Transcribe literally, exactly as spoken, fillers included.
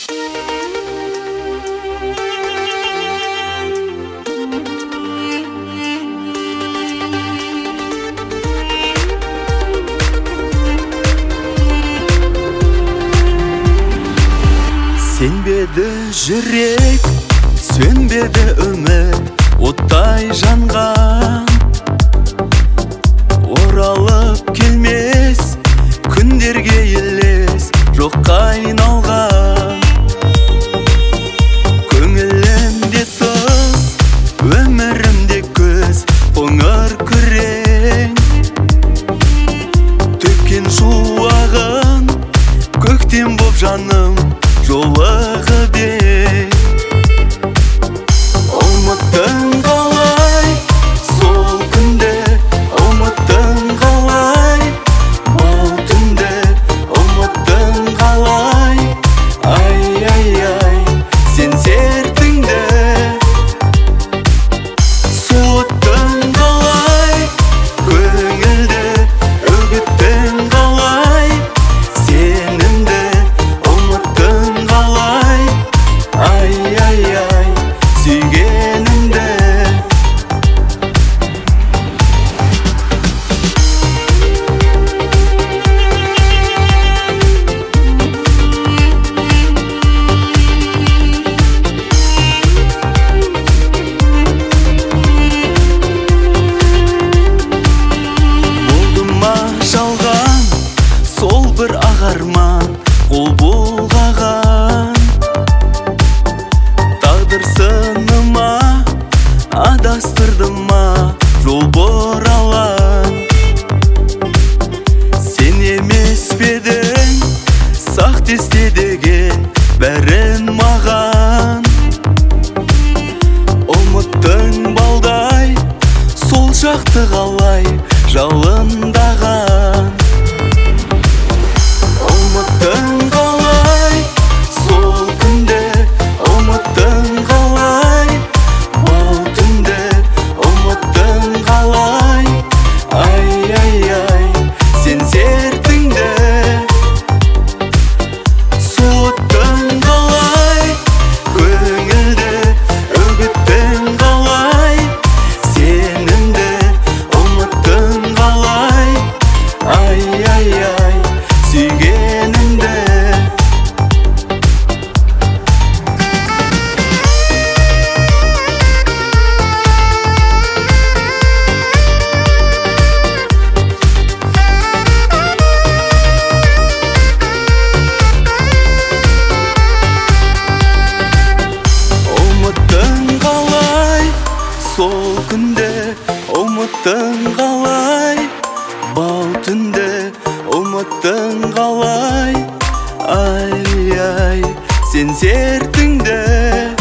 Сенбеді жүрек, сөнбеді үміт, оттай жанған. Оралып келмес, күндерге елес, жоққа айналған. Көңілімде сыз, өмірімде күз, қоңыр күрең. Төккен шуағын, көктем боп жаным, жолығып ең. Ұмыттың қалай сол күнде, ұмыттың қалай бұл түнде, ұмыттың қалай, ай-ай-ай, сен сертіңде. Суыттың қалай көңілде, үгіттің қалай сенімде, ұмыттың қалай, ай-ай-ай, сүйгенімде. Болды ма жалған сол бір ағарман, қол бұлғаған. Тағдыр сыныма адастырды ма жол бұралаң. Сен емес педің сақ есте деген бәрін маған. Ұмыттың балдай сол шақты қалай жалындаған. Ұмыттың қалай сол күнде, ұмыттың қалай бұл түнде, ұмыттың қалай, ай-ай-ай, сен сертіңде. Суыттың қалай көңілде, үгіттің қалай сенімде, ұмыттың қалай, ай-ай-ай, сүйгенімде. Ұмыттың қалай сол күнде, ұмыттың қалай бұл түнде, ұмыттың қалай, ай-ай, сен сертіңде.